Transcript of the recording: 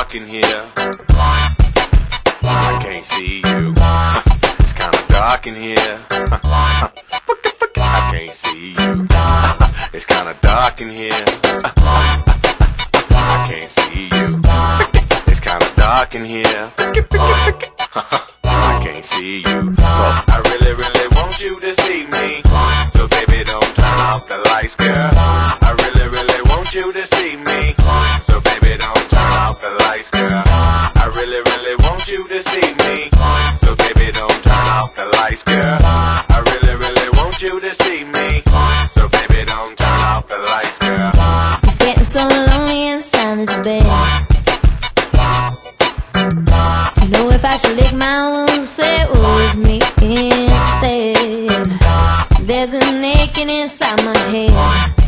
dark in here. I can't see you. It's kinda dark in here. I can't see you. It's kinda dark in here. I can't see you. It's kinda dark in here. I can't see you. So I really, really want you to see me. So baby, don't turn off the lights, girl. I really, really want you to see me. So baby, don't turn off the lights, girl. I really, really want you to see me. So baby, don't turn off the lights, girl. I really, really want you to see me. So baby, don't turn off the lights, girl. It's getting so lonely inside this bed. To know if I should lick my wounds or say it was me instead. There's a aching inside my head.